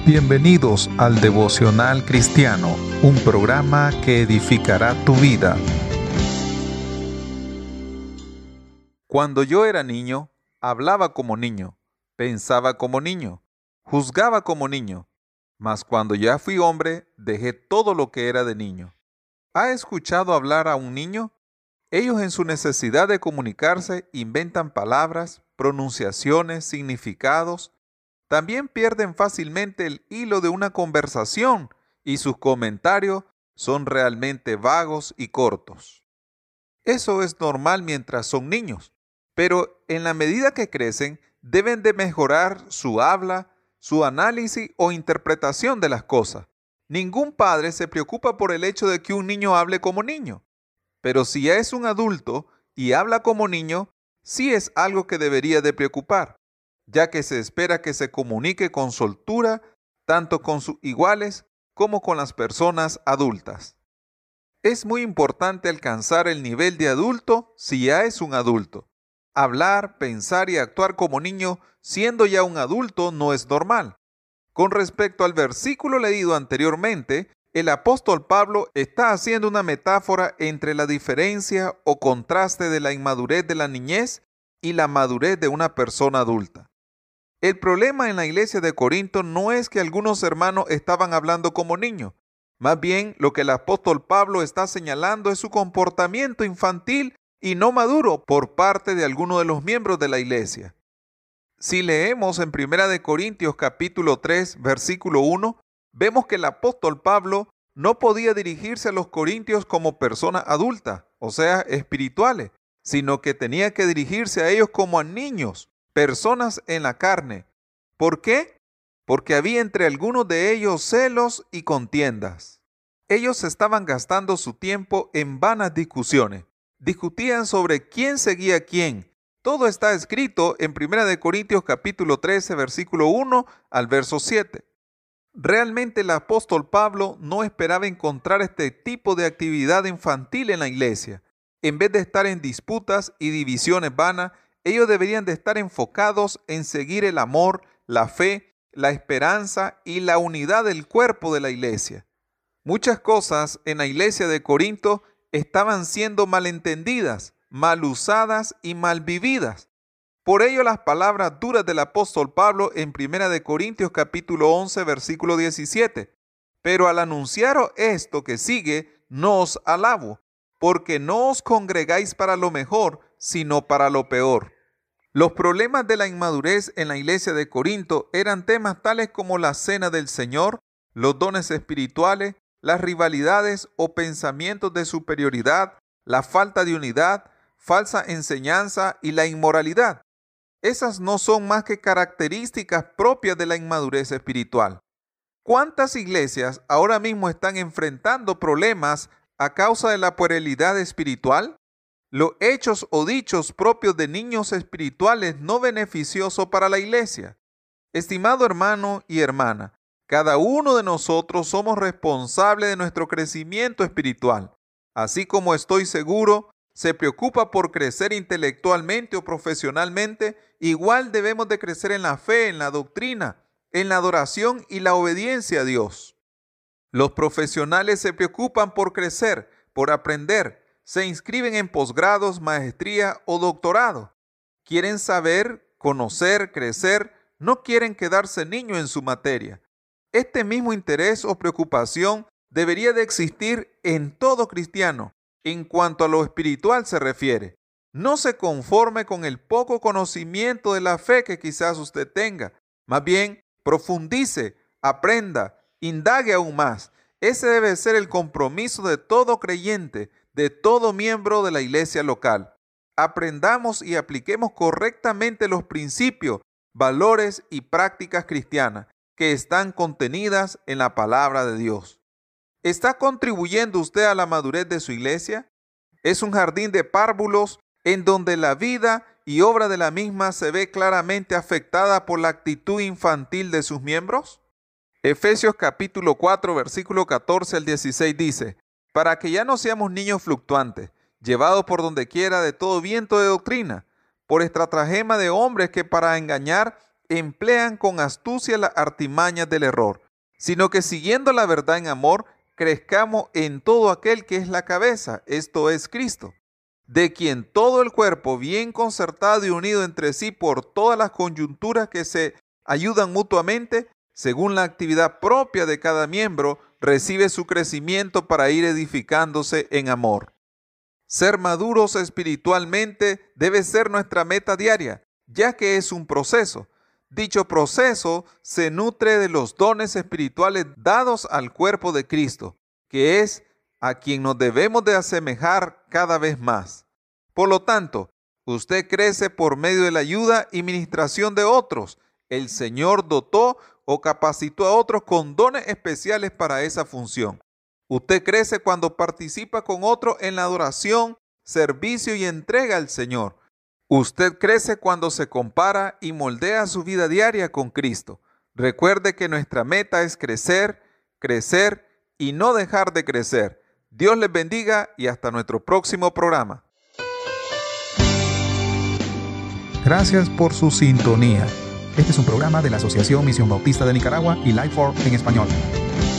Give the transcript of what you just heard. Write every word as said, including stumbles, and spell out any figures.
Bienvenidos al Devocional Cristiano, un programa que edificará tu vida. Cuando yo era niño, hablaba como niño, pensaba como niño, juzgaba como niño, mas cuando ya fui hombre, dejé todo lo que era de niño. ¿Ha escuchado hablar a un niño? Ellos en su necesidad de comunicarse inventan palabras, pronunciaciones, significados. También pierden fácilmente el hilo de una conversación y sus comentarios son realmente vagos y cortos. Eso es normal mientras son niños, pero en la medida que crecen deben de mejorar su habla, su análisis o interpretación de las cosas. Ningún padre se preocupa por el hecho de que un niño hable como niño, pero si ya es un adulto y habla como niño, sí es algo que debería de preocupar, ya que se espera que se comunique con soltura tanto con sus iguales como con las personas adultas. Es muy importante alcanzar el nivel de adulto si ya es un adulto. Hablar, pensar y actuar como niño siendo ya un adulto no es normal. Con respecto al versículo leído anteriormente, el apóstol Pablo está haciendo una metáfora entre la diferencia o contraste de la inmadurez de la niñez y la madurez de una persona adulta. El problema en la iglesia de Corinto no es que algunos hermanos estaban hablando como niños. Más bien, lo que el apóstol Pablo está señalando es su comportamiento infantil y no maduro por parte de algunos de los miembros de la iglesia. Si leemos en Primera de Corintios capítulo tres, versículo uno, vemos que el apóstol Pablo no podía dirigirse a los corintios como personas adultas, o sea, espirituales, sino que tenía que dirigirse a ellos como a niños, personas en la carne. ¿Por qué? Porque había entre algunos de ellos celos y contiendas. Ellos estaban gastando su tiempo en vanas discusiones. Discutían sobre quién seguía a quién. Todo está escrito en Primera de Corintios capítulo trece, versículo uno al verso siete. Realmente el apóstol Pablo no esperaba encontrar este tipo de actividad infantil en la iglesia. En vez de estar en disputas y divisiones vanas, ellos deberían de estar enfocados en seguir el amor, la fe, la esperanza y la unidad del cuerpo de la iglesia. Muchas cosas en la iglesia de Corinto estaban siendo malentendidas, mal usadas y mal vividas. Por ello las palabras duras del apóstol Pablo en Primera de Corintios capítulo once, versículo diecisiete. Pero al anunciaros esto que sigue, no os alabo, porque no os congregáis para lo mejor, sino para lo peor. Los problemas de la inmadurez en la iglesia de Corinto eran temas tales como la cena del Señor, los dones espirituales, las rivalidades o pensamientos de superioridad, la falta de unidad, falsa enseñanza y la inmoralidad. Esas no son más que características propias de la inmadurez espiritual. ¿Cuántas iglesias ahora mismo están enfrentando problemas a causa de la puerilidad espiritual? Los hechos o dichos propios de niños espirituales no beneficiosos para la iglesia. Estimado hermano y hermana, cada uno de nosotros somos responsables de nuestro crecimiento espiritual. Así como estoy seguro, se preocupa por crecer intelectualmente o profesionalmente, igual debemos de crecer en la fe, en la doctrina, en la adoración y la obediencia a Dios. Los profesionales se preocupan por crecer, por aprender. Se inscriben en posgrados, maestría o doctorado. Quieren saber, conocer, crecer, no quieren quedarse niños en su materia. Este mismo interés o preocupación debería de existir en todo cristiano en cuanto a lo espiritual se refiere. No se conforme con el poco conocimiento de la fe que quizás usted tenga. Más bien, profundice, aprenda, indague aún más. Ese debe ser el compromiso de todo creyente, de todo miembro de la iglesia local. Aprendamos y apliquemos correctamente los principios, valores y prácticas cristianas que están contenidas en la palabra de Dios. ¿Está contribuyendo usted a la madurez de su iglesia? Es un jardín de párvulos en donde la vida y obra de la misma se ve claramente afectada por la actitud infantil de sus miembros. Efesios capítulo cuatro, versículo catorce al dieciséis dice: para que ya no seamos niños fluctuantes, llevados por donde quiera de todo viento de doctrina, por estratagema de hombres que para engañar emplean con astucia las artimañas del error, sino que siguiendo la verdad en amor, crezcamos en todo aquel que es la cabeza, esto es Cristo, de quien todo el cuerpo, bien concertado y unido entre sí por todas las coyunturas que se ayudan mutuamente, según la actividad propia de cada miembro, recibe su crecimiento para ir edificándose en amor. Ser maduros espiritualmente debe ser nuestra meta diaria, ya que es un proceso. Dicho proceso se nutre de los dones espirituales dados al cuerpo de Cristo, que es a quien nos debemos de asemejar cada vez más. Por lo tanto, usted crece por medio de la ayuda y ministración de otros. El Señor dotó o capacitó a otros con dones especiales para esa función. Usted crece cuando participa con otros en la adoración, servicio y entrega al Señor. Usted crece cuando se compara y moldea su vida diaria con Cristo. Recuerde que nuestra meta es crecer, crecer y no dejar de crecer. Dios les bendiga y hasta nuestro próximo programa. Gracias por su sintonía. Este es un programa de la Asociación Misión Bautista de Nicaragua y Life for en español.